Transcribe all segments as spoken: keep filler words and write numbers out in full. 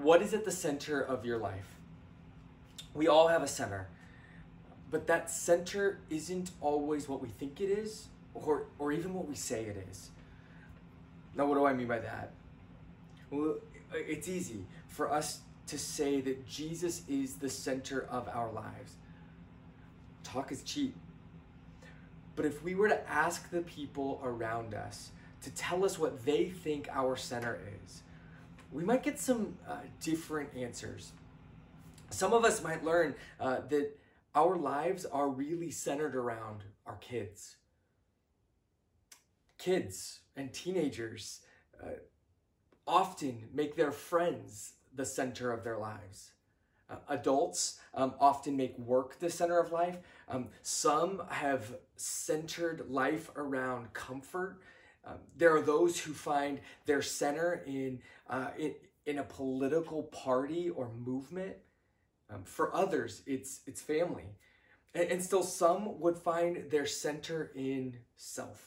What is at the center of your life? We all have a center, but that center isn't always what we think it is, or, or even what we say it is. Now, what do I mean by that? Well, it's easy for us to say that Jesus is the center of our lives. Talk is cheap. But if we were to ask the people around us to tell us what they think our center is, we might get some uh, different answers. Some of us might learn uh, that our lives are really centered around our kids. Kids and teenagers uh, often make their friends the center of their lives. Uh, adults um, often make work the center of life. Um, some have centered life around comfort. Um, there are those who find their center in, uh, in, in a political party or movement. Um, for others, it's, it's family. And, and still some would find their center in self.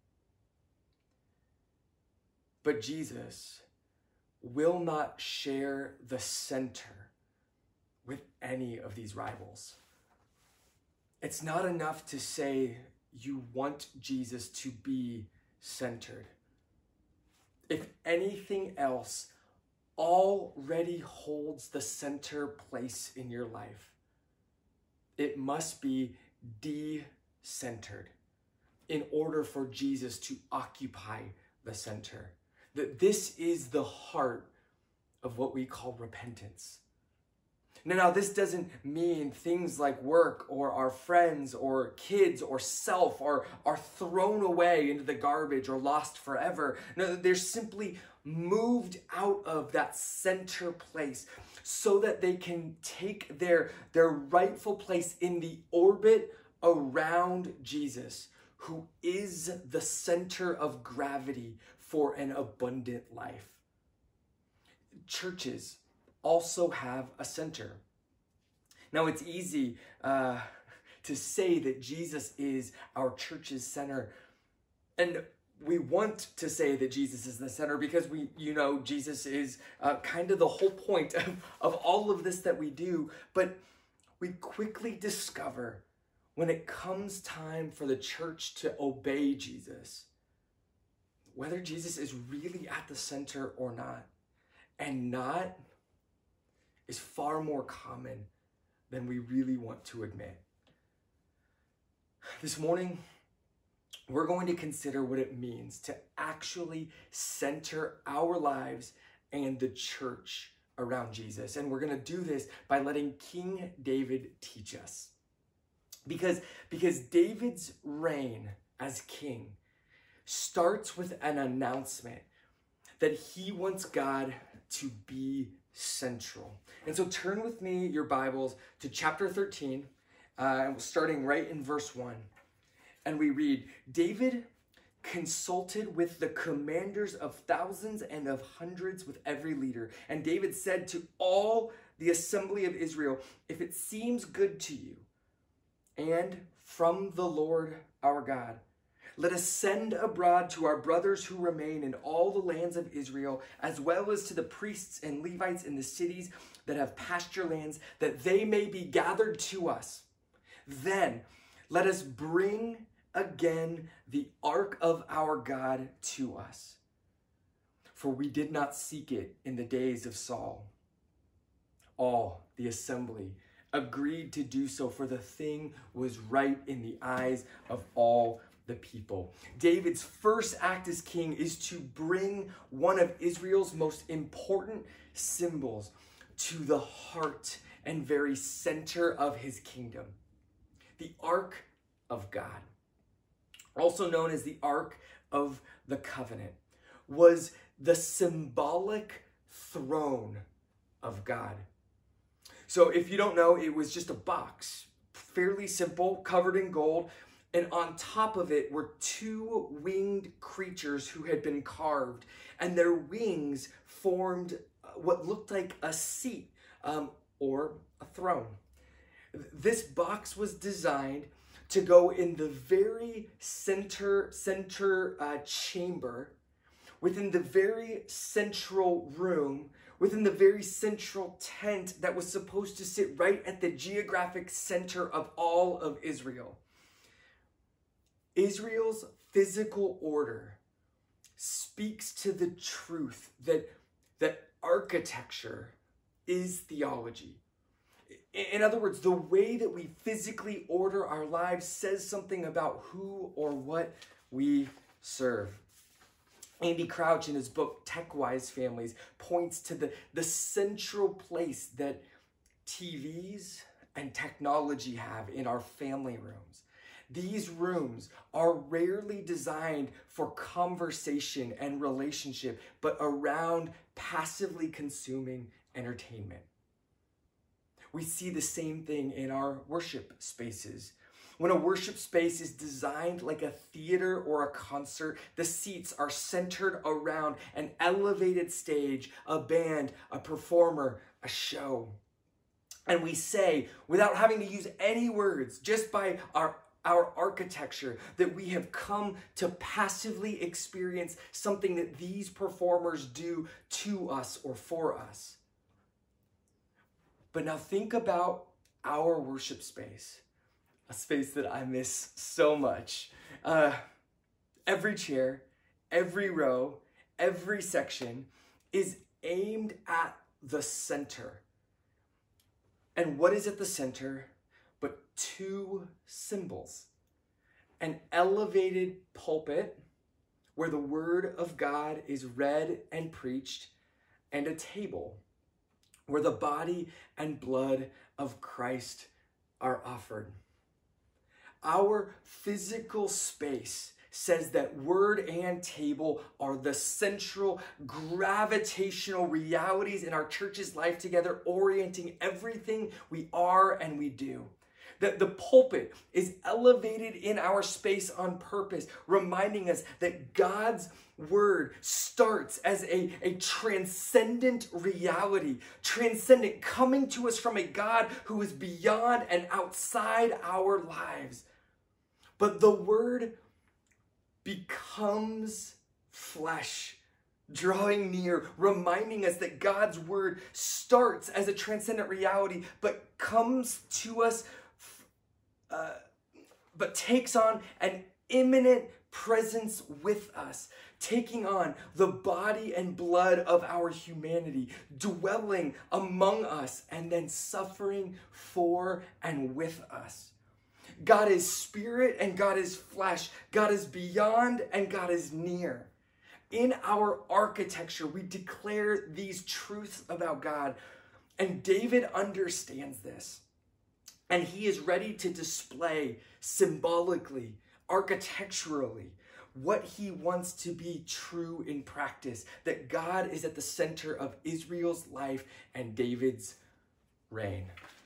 But Jesus will not share the center with any of these rivals. It's not enough to say you want Jesus to be centered. If anything else already holds the center place in your life, it must be de-centered in order for Jesus to occupy the center. That this is the heart of what we call repentance. Now, now, this doesn't mean things like work or our friends or kids or self are, are thrown away into the garbage or lost forever. No, they're simply moved out of that center place so that they can take their, their rightful place in the orbit around Jesus, who is the center of gravity for an abundant life. Churches also have a center. Now, it's easy uh, to say that Jesus is our church's center. And we want to say that Jesus is the center because we, you know, Jesus is uh, kind of the whole point of, of all of this that we do. But we quickly discover when it comes time for the church to obey Jesus, whether Jesus is really at the center or not. And not is far more common than we really want to admit. This morning, we're going to consider what it means to actually center our lives and the church around Jesus. And we're going to do this by letting King David teach us. Because, because David's reign as king starts with an announcement that he wants God to be central. And so turn with me, your Bibles, to chapter thirteen, uh, starting right in verse one. And we read, David consulted with the commanders of thousands and of hundreds with every leader. And David said to all the assembly of Israel, if it seems good to you, and from the Lord our God, let us send abroad to our brothers who remain in all the lands of Israel, as well as to the priests and Levites in the cities that have pasture lands, that they may be gathered to us. Then let us bring again the ark of our God to us. For we did not seek it in the days of Saul. All the assembly agreed to do so, for the thing was right in the eyes of all the people. David's first act as king is to bring one of Israel's most important symbols to the heart and very center of his kingdom, the Ark of God, also known as the Ark of the Covenant, was the symbolic throne of God. So if you don't know, it was just a box, fairly simple, covered in gold. And on top of it were two winged creatures who had been carved, and their wings formed what looked like a seat um, or a throne. This box was designed to go in the very center, center uh, chamber within the very central room, within the very central tent that was supposed to sit right at the geographic center of all of Israel. Israel's physical order speaks to the truth that, that architecture is theology. In other words, the way that we physically order our lives says something about who or what we serve. Andy Crouch, in his book Tech-Wise Families, points to the, the central place that T Vs and technology have in our family rooms. These rooms are rarely designed for conversation and relationship, but around passively consuming entertainment. We see the same thing in our worship spaces. When a worship space is designed like a theater or a concert, the seats are centered around an elevated stage, a band, a performer, a show. And we say, without having to use any words, just by our, our architecture, that we have come to passively experience something that these performers do to us or for us. But now think about our worship space, a space that I miss so much. Uh, every chair, every row, every section is aimed at the center. And what is at the center but two symbols? An elevated pulpit where the word of God is read and preached, and a table where the body and blood of Christ are offered. Our physical space says that word and table are the central gravitational realities in our church's life together, orienting everything we are and we do. That the pulpit is elevated in our space on purpose, reminding us that God's word starts as a, a transcendent reality, transcendent, coming to us from a God who is beyond and outside our lives. But the word becomes flesh, drawing near, reminding us that God's word starts as a transcendent reality, but comes to us, uh, but takes on an imminent presence with us, taking on the body and blood of our humanity, dwelling among us, and then suffering for and with us. God is spirit and God is flesh. God is beyond and God is near. In our architecture, we declare these truths about God. And David understands this. And he is ready to display symbolically, architecturally, what he wants to be true in practice. That God is at the center of Israel's life and David's reign.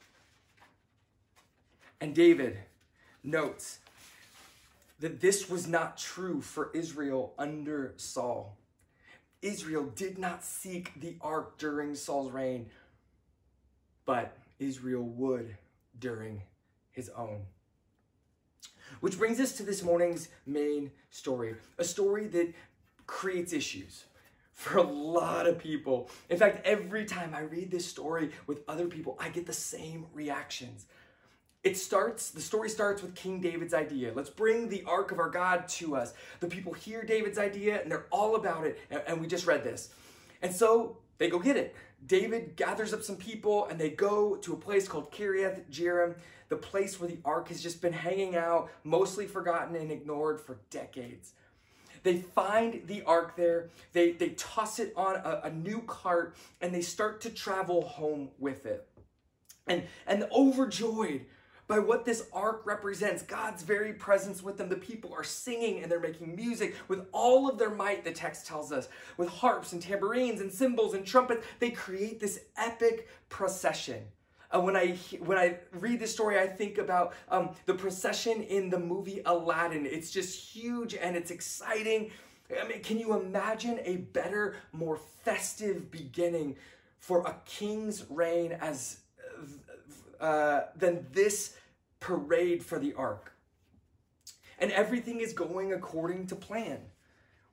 And David notes that this was not true for Israel under Saul. Israel did not seek the ark during Saul's reign, but Israel would during his own. Which brings us to this morning's main story, a story that creates issues for a lot of people. In fact, every time I read this story with other people, I get the same reactions. It starts, the story starts with King David's idea. Let's bring the ark of our God to us. The people hear David's idea and they're all about it. And we just read this. And so they go get it. David gathers up some people and they go to a place called Kiriath Jearim, the place where the ark has just been hanging out, mostly forgotten and ignored for decades. They find the ark there, they, they toss it on a, a new cart, and they start to travel home with it. And, and overjoyed by what this ark represents, God's very presence with them. The people are singing and they're making music with all of their might, the text tells us, with harps and tambourines and cymbals and trumpets. They create this epic procession. Uh, when I when I read this story, I think about um, the procession in the movie Aladdin. It's just huge and it's exciting. I mean, can you imagine a better, more festive beginning for a king's reign as Uh, than this parade for the ark? And everything is going according to plan.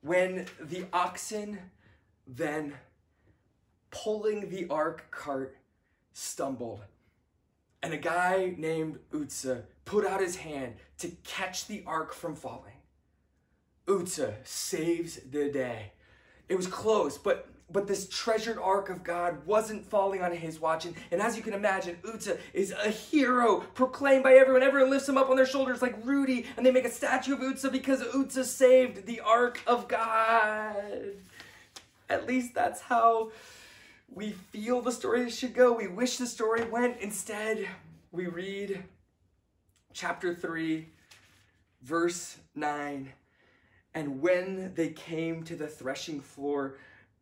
when the oxen then pulling the ark cart stumbled, and a guy named Uzzah put out his hand to catch the ark from falling. Uzzah saves the day. It was close, but but this treasured ark of God wasn't falling on his watch. And, and as you can imagine, Uzzah is a hero proclaimed by everyone. Everyone lifts him up on their shoulders like Rudy, and they make a statue of Uzzah because Uzzah saved the ark of God. At least that's how we feel the story should go. We wish the story went. Instead, we read chapter three, verse nine. And when they came to the threshing floor,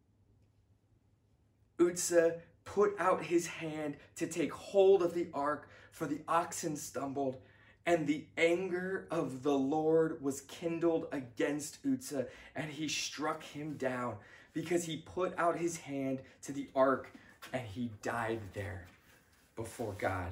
Uzzah put out his hand to take hold of the ark, for the oxen stumbled, and the anger of the Lord was kindled against Uzzah, and he struck him down, because he put out his hand to the ark, and he died there before God.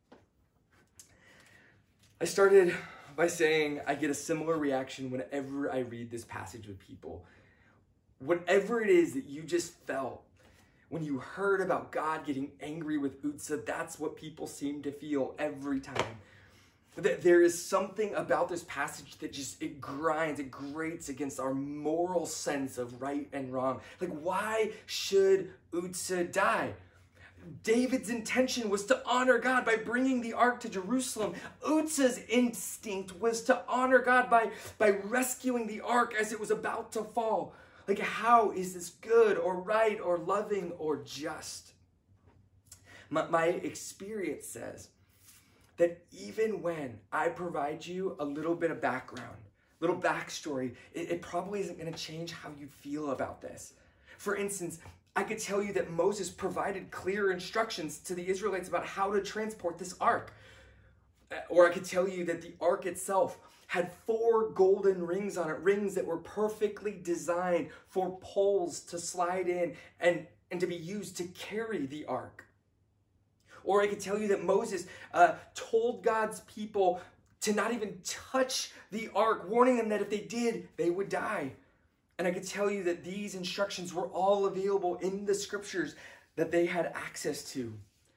I started by saying I get a similar reaction whenever I read this passage with people. Whatever it is that you just felt when you heard about God getting angry with Uzzah, that's what people seem to feel every time. That there is something about this passage that just, it grinds, it grates against our moral sense of right and wrong. Like, why should Uzzah die? David's intention was to honor God by bringing the ark to Jerusalem. Uzzah's instinct was to honor God by, by rescuing the ark as it was about to fall. Like, how is this good or right or loving or just? My, my experience says that even when I provide you a little bit of background, little backstory, it, it probably isn't going to change how you feel about this. For instance, I could tell you that Moses provided clear instructions to the Israelites about how to transport this ark. Or I could tell you that the ark itself had four golden rings on it, rings that were perfectly designed for poles to slide in and, and to be used to carry the ark. Or I could tell you that Moses uh, told God's people to not even touch the ark, warning them that if they did, they would die. And I could tell you that these instructions were all available in the scriptures that they had access to.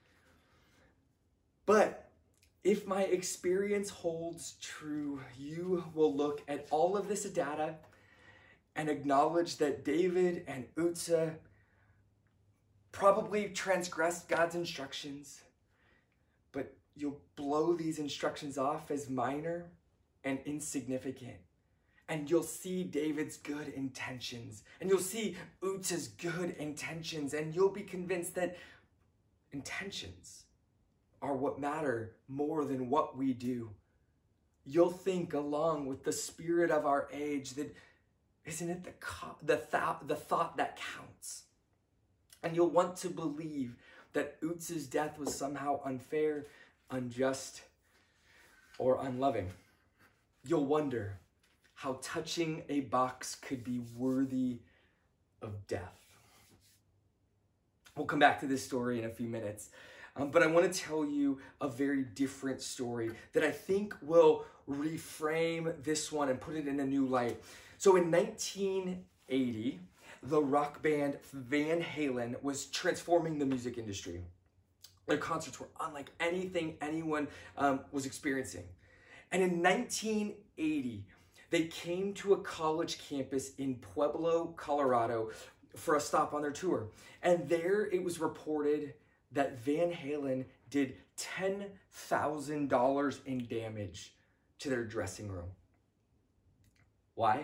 But if my experience holds true, you will look at all of this data and acknowledge that David and Uzzah probably transgressed God's instructions, but you'll blow these instructions off as minor and insignificant. And you'll see David's good intentions, and you'll see Uzzah's good intentions, and you'll be convinced that intentions are what matter more than what we do. You'll think along with the spirit of our age that isn't it the, the, th- the thought that counts? And you'll want to believe that Uzzah's death was somehow unfair, unjust, or unloving. You'll wonder how touching a box could be worthy of death. We'll come back to this story in a few minutes. Um, but I want to tell you a very different story that I think will reframe this one and put it in a new light. So in nineteen eighty, the rock band Van Halen was transforming the music industry. Their concerts were unlike anything anyone um, was experiencing. And in nineteen eighty, they came to a college campus in Pueblo, Colorado for a stop on their tour. And there it was reported that Van Halen did ten thousand dollars in damage to their dressing room. Why?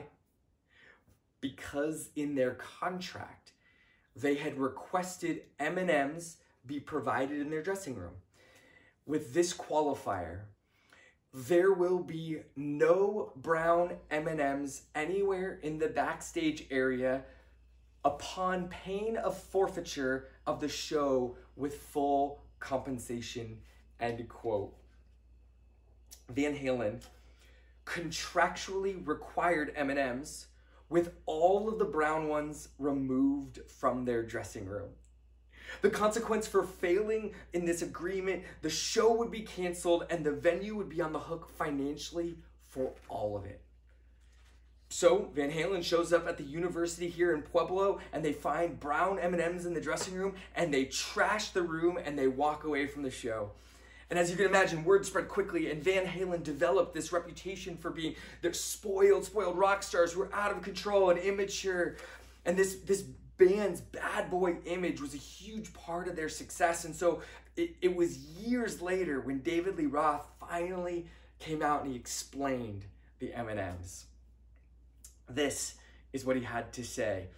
Because in their contract, they had requested M and M's be provided in their dressing room. With this qualifier, there will be no brown M and M's anywhere in the backstage area upon pain of forfeiture of the show with full compensation, end quote. Van Halen contractually required M and M's with all of the brown ones removed from their dressing room. The consequence for failing in this agreement, the show would be canceled and the venue would be on the hook financially for all of it. So Van Halen shows up at the university here in Pueblo, and they find brown M and M's in the dressing room, and they trash the room, and they walk away from the show. And as you can imagine, word spread quickly, and Van Halen developed this reputation for being the spoiled, spoiled rock stars who were out of control and immature. And this, this band's bad boy image was a huge part of their success. And so it, it was years later when David Lee Roth finally came out and he explained the M and M's. This is what he had to say.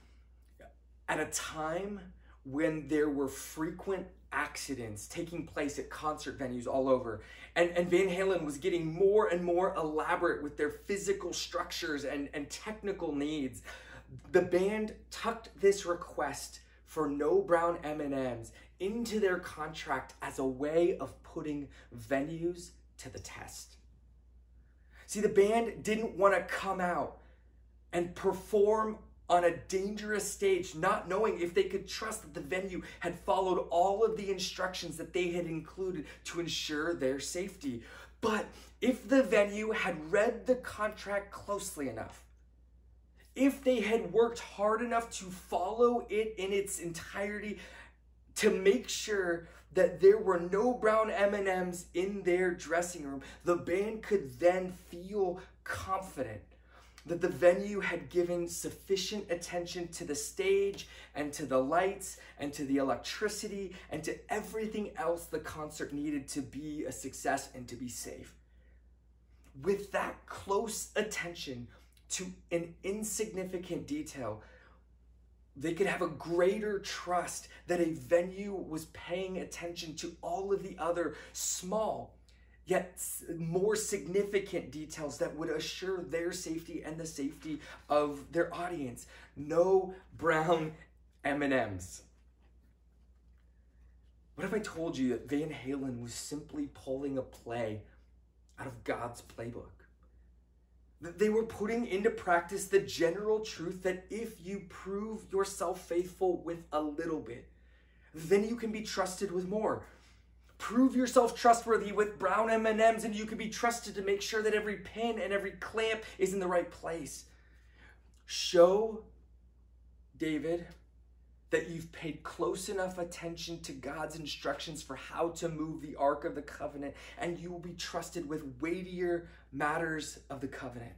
At a time when there were frequent accidents taking place at concert venues all over, and, and Van Halen was getting more and more elaborate with their physical structures and, and technical needs, the band tucked this request for no brown M and M's into their contract as a way of putting venues to the test. See, the band didn't want to come out and perform on a dangerous stage, not knowing if they could trust that the venue had followed all of the instructions that they had included to ensure their safety. But if the venue had read the contract closely enough, if they had worked hard enough to follow it in its entirety, to make sure that there were no brown M and M's in their dressing room, the band could then feel confident that the venue had given sufficient attention to the stage and to the lights and to the electricity and to everything else the concert needed to be a success and to be safe. With that close attention to an insignificant detail, they could have a greater trust that a venue was paying attention to all of the other small yet more significant details that would assure their safety and the safety of their audience. No brown M and M's. What if I told you that Van Halen was simply pulling a play out of God's playbook? That they were putting into practice the general truth that if you prove yourself faithful with a little bit, then you can be trusted with more. Prove yourself trustworthy with brown M and M's and you can be trusted to make sure that every pin and every clamp is in the right place. Show David that you've paid close enough attention to God's instructions for how to move the Ark of the Covenant, and you will be trusted with weightier matters of the covenant.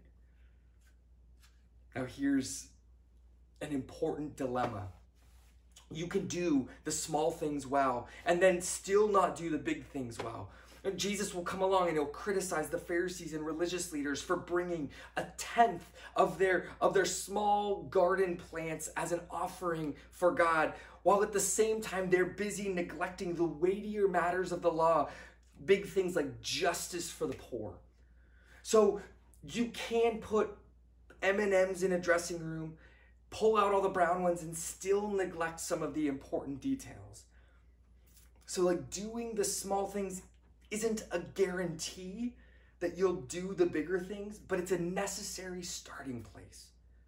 Now here's an important dilemma. You can do the small things well and then still not do the big things well. And Jesus will come along and he'll criticize the Pharisees and religious leaders for bringing a tenth of their, of their small garden plants as an offering for God, while at the same time they're busy neglecting the weightier matters of the law, big things like justice for the poor. So you can put M and M's in a dressing room, pull out all the brown ones, and still neglect some of the important details. So like doing the small things isn't a guarantee that you'll do the bigger things, but it's a necessary starting place.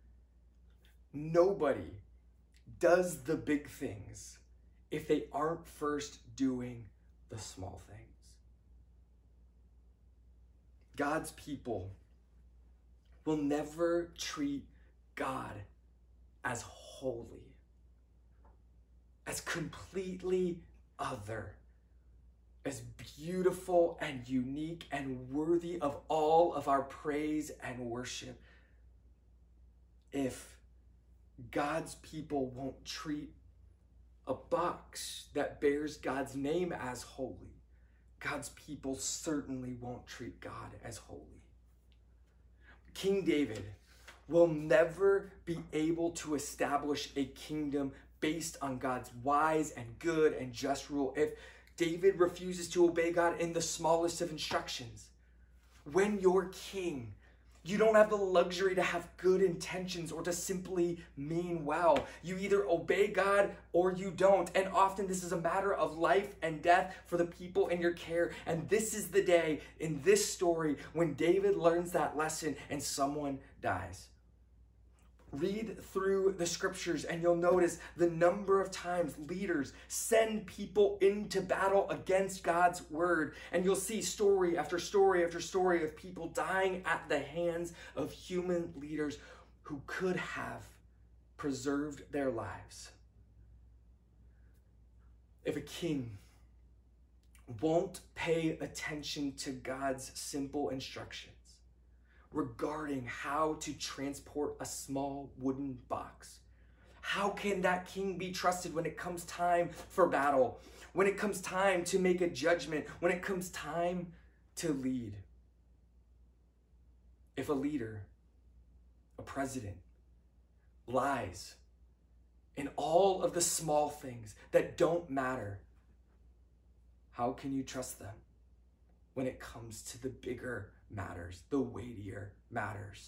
Nobody does the big things if they aren't first doing the small things. God's people will never treat God as holy, as completely other, as beautiful and unique and worthy of all of our praise and worship, if God's people won't treat a box that bears God's name as holy. God's people certainly won't treat God as holy. King David will never be able to establish a kingdom based on God's wise and good and just rule if David refuses to obey God in the smallest of instructions. When you're king, you don't have the luxury to have good intentions or to simply mean well. You either obey God or you don't. And often this is a matter of life and death for the people in your care. And this is the day in this story when David learns that lesson and someone dies. Read through the scriptures and you'll notice the number of times leaders send people into battle against God's word. And you'll see story after story after story of people dying at the hands of human leaders who could have preserved their lives. If a king won't pay attention to God's simple instructions regarding how to transport a small wooden box, how can that king be trusted when it comes time for battle, when it comes time to make a judgment, when it comes time to lead? If a leader, a president, lies in all of the small things that don't matter, how can you trust them when it comes to the bigger matters, the weightier matters?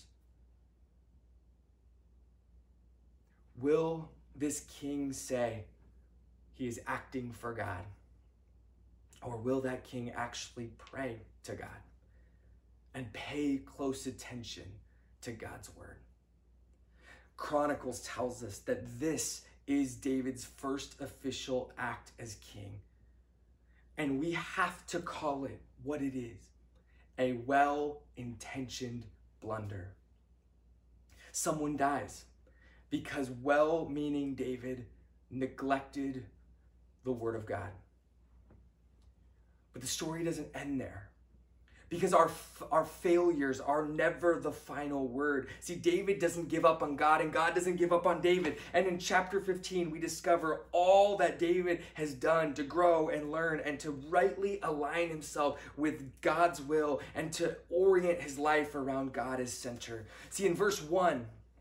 Will this king say he is acting for God? Or will that king actually pray to God and pay close attention to God's word? Chronicles tells us that this is David's first official act as king. And we have to call it what it is, a well-intentioned blunder. Someone dies because well-meaning David neglected the word of God. But the story doesn't end there, because our, our failures are never the final word. See, David doesn't give up on God, and God doesn't give up on David. And in chapter fifteen, we discover all that David has done to grow and learn and to rightly align himself with God's will and to orient his life around God as center. See, in verse one,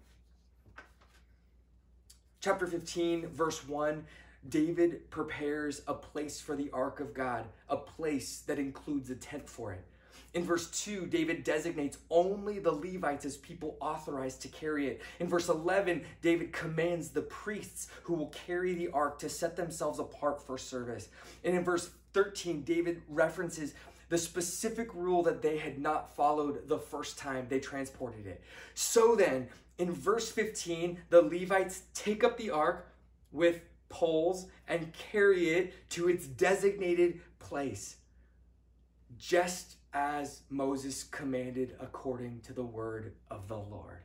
chapter fifteen, verse one, David prepares a place for the ark of God, a place that includes a tent for it. In verse two, David designates only the Levites as people authorized to carry it. In verse eleven, David commands the priests who will carry the ark to set themselves apart for service. And in verse thirteen, David references the specific rule that they had not followed the first time they transported it. So then, in verse fifteen, the Levites take up the ark with poles and carry it to its designated place, just as Moses commanded according to the word of the Lord.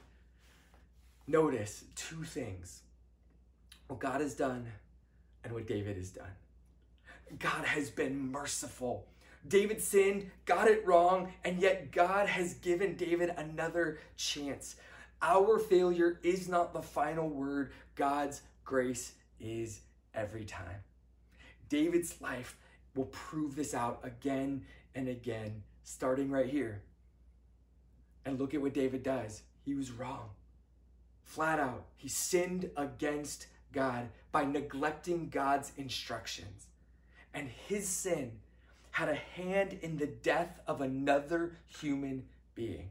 Notice two things: what God has done and what David has done. God has been merciful. David sinned, got it wrong, and yet God has given David another chance. Our failure is not the final word. God's grace is every time. David's life will prove this out again and again, starting right here. And look at what David does. He was wrong. Flat out, he sinned against God by neglecting God's instructions. And his sin had a hand in the death of another human being.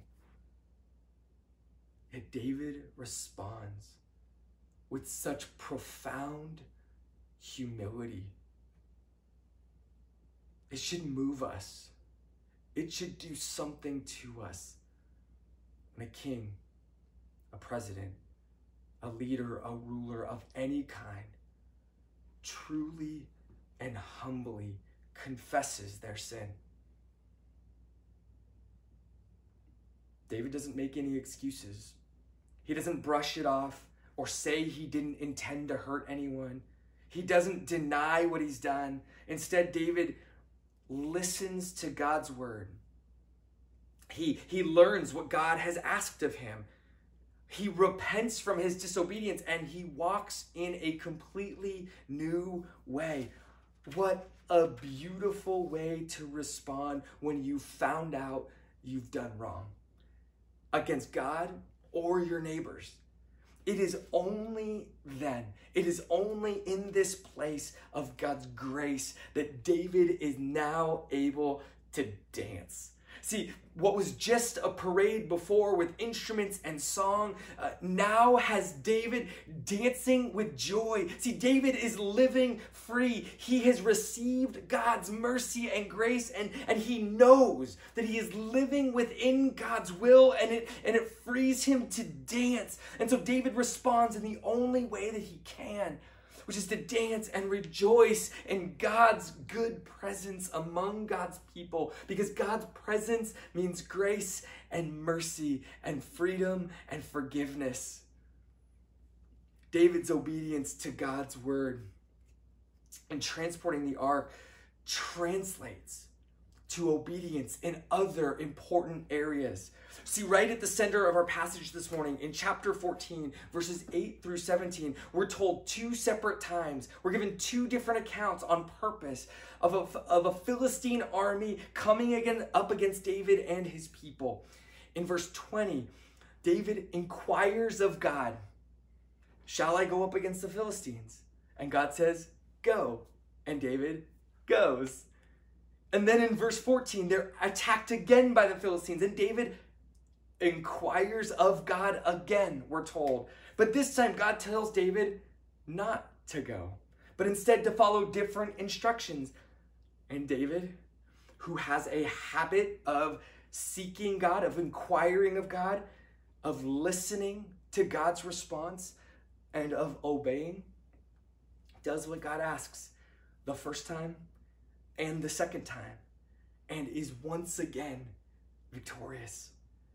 Yet David responds with such profound humility. It should move us. It should do something to us when a king, a president, a leader, a ruler of any kind truly and humbly confesses their sin. David doesn't make any excuses. He doesn't brush it off or say he didn't intend to hurt anyone. He doesn't deny what he's done. Instead, David listens to God's word. He, he learns what God has asked of him. He repents from his disobedience and he walks in a completely new way. What a beautiful way to respond when you found out you've done wrong against God or your neighbors. It is only then, it is only in this place of God's grace that David is now able to dance, See, what was just a parade before with instruments and song uh, now has David dancing with joy. See, David is living free. He has received God's mercy and grace, and, and he knows that he is living within God's will, and it, and it frees him to dance. And so David responds in the only way that he can, which is to dance and rejoice in God's good presence among God's people, because God's presence means grace and mercy and freedom and forgiveness. David's obedience to God's word and transporting the ark translates to obedience in other important areas. See, right at the center of our passage this morning, in chapter fourteen, verses eight through seventeen, we're told two separate times, we're given two different accounts on purpose of a, of a Philistine army coming again up against David and his people. In verse twenty, David inquires of God, "Shall I go up against the Philistines?" And God says, "Go." And David goes. And then in verse fourteen, they're attacked again by the Philistines, and David inquires of God again, we're told. But this time God tells David not to go, but instead to follow different instructions. And David, who has a habit of seeking God, of inquiring of God, of listening to God's response, and of obeying, does what God asks the first time and the second time, and is once again victorious.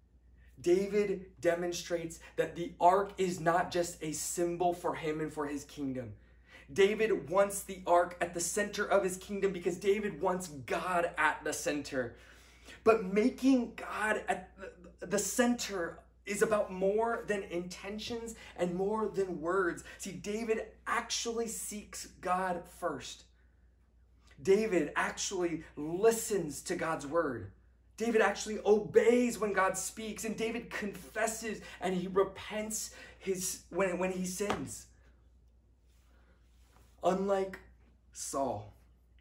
David demonstrates that the ark is not just a symbol for him and for his kingdom. David wants the ark at the center of his kingdom because David wants God at the center. But making God at the center is about more than intentions and more than words. See, David actually seeks God first. David actually listens to God's word. David actually obeys when God speaks, and David confesses and he repents his when, when he sins. Unlike Saul,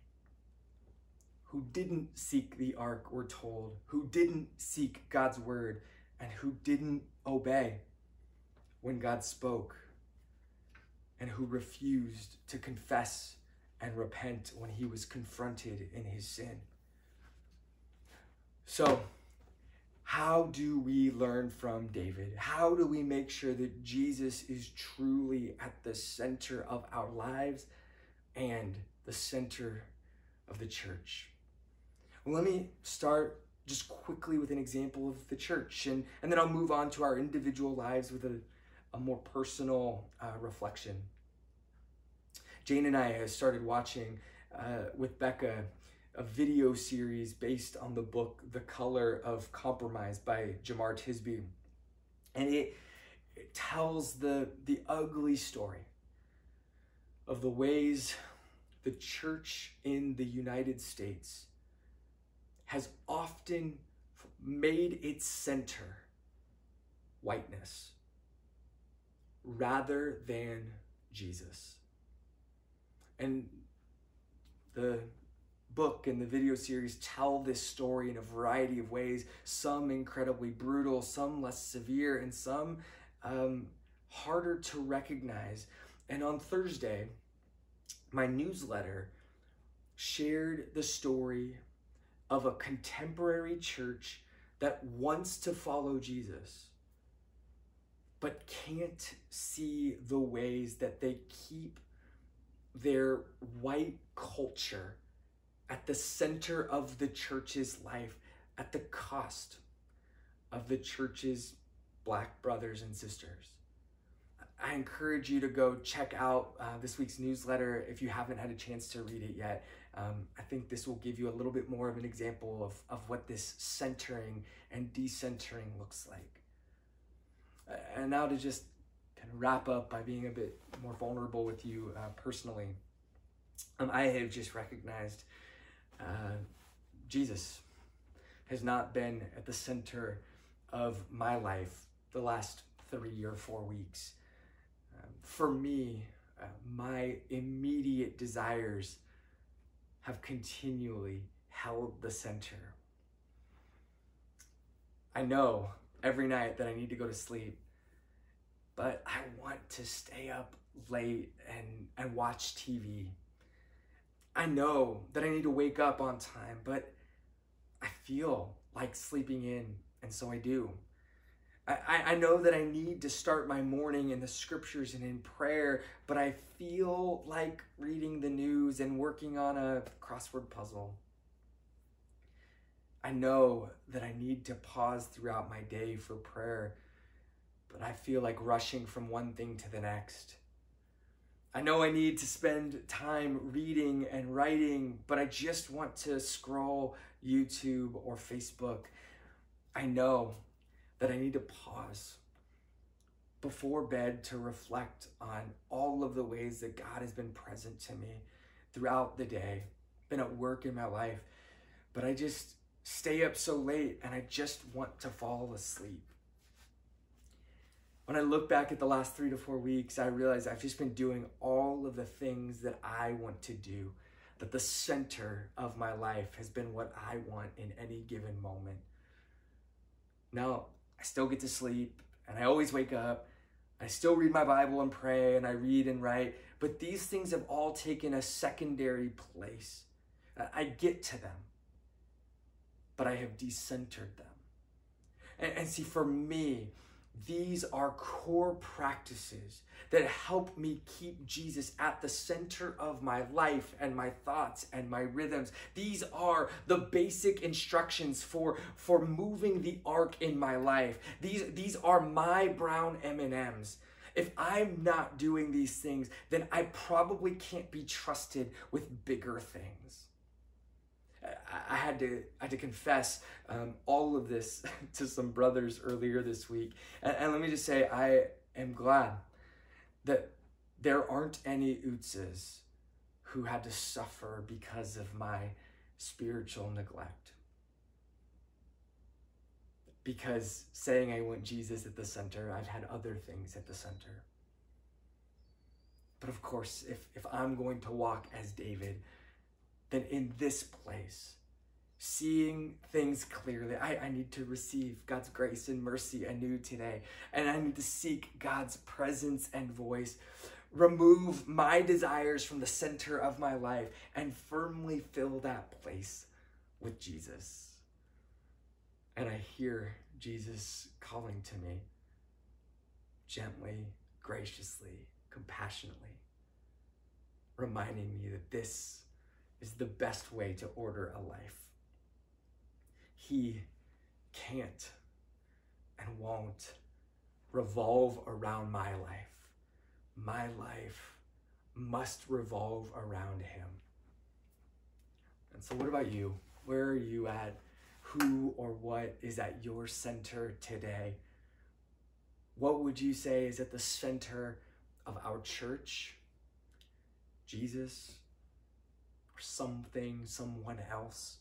who didn't seek the ark, we're told, who didn't seek God's word, and who didn't obey when God spoke, and who refused to confess and repent when he was confronted in his sin. So, how do we learn from David? How do we make sure that Jesus is truly at the center of our lives and the center of the church? Well, let me start just quickly with an example of the church, and, and then I'll move on to our individual lives with a, a more personal uh, reflection. Jane and I have started watching uh, with Becca a video series based on the book The Color of Compromise by Jemar Tisby. And it, it tells the, the ugly story of the ways the church in the United States has often made its center whiteness rather than Jesus. And the book and the video series tell this story in a variety of ways, some incredibly brutal, some less severe, and some um, harder to recognize. And on Thursday, my newsletter shared the story of a contemporary church that wants to follow Jesus, but can't see the ways that they keep their white culture at the center of the church's life at the cost of the church's Black brothers and sisters. I encourage you to go check out uh, this week's newsletter if you haven't had a chance to read it yet. Um, I think this will give you a little bit more of an example of, of what this centering and decentering looks like. Uh, and now to just kind of wrap up by being a bit more vulnerable with you uh, personally. Um, I have just recognized uh, Jesus has not been at the center of my life the last three or four weeks. Um, for me, uh, my immediate desires have continually held the center. I know every night that I need to go to sleep, but I want to stay up late and, and watch T V. I know that I need to wake up on time, but I feel like sleeping in, and so I do. I, I know that I need to start my morning in the scriptures and in prayer, but I feel like reading the news and working on a crossword puzzle. I know that I need to pause throughout my day for prayer, but I feel like rushing from one thing to the next. I know I need to spend time reading and writing, but I just want to scroll YouTube or Facebook. I know that I need to pause before bed to reflect on all of the ways that God has been present to me throughout the day, been at work in my life, but I just stay up so late and I just want to fall asleep. When I look back at the last three to four weeks, I realize I've just been doing all of the things that I want to do, that the center of my life has been what I want in any given moment. Now, I still get to sleep and I always wake up. I still read my Bible and pray and I read and write, but these things have all taken a secondary place. I get to them, but I have decentered them. And, and see, for me, these are core practices that help me keep Jesus at the center of my life and my thoughts and my rhythms. These are the basic instructions for, for moving the ark in my life. These, these are my brown M and M's. If I'm not doing these things, then I probably can't be trusted with bigger things. I had to I had to confess um, all of this to some brothers earlier this week. And, and let me just say, I am glad that there aren't any Utzes who had to suffer because of my spiritual neglect. Because saying I want Jesus at the center, I've had other things at the center. But of course, if, if I'm going to walk as David, then in this place, seeing things clearly, I, I need to receive God's grace and mercy anew today. And I need to seek God's presence and voice, remove my desires from the center of my life, and firmly fill that place with Jesus. And I hear Jesus calling to me gently, graciously, compassionately, reminding me that this is the best way to order a life. He can't and won't revolve around my life. My life must revolve around him. And so what about you? Where are you at? Who or what is at your center today? What would you say is at the center of our church? Jesus? Or something, someone else?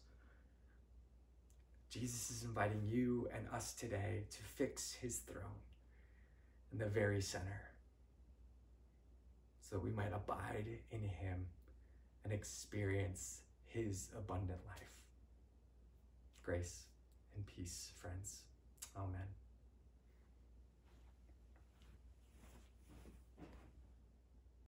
Jesus is inviting you and us today to fix his throne in the very center so that we might abide in him and experience his abundant life. Grace and peace, friends. Amen.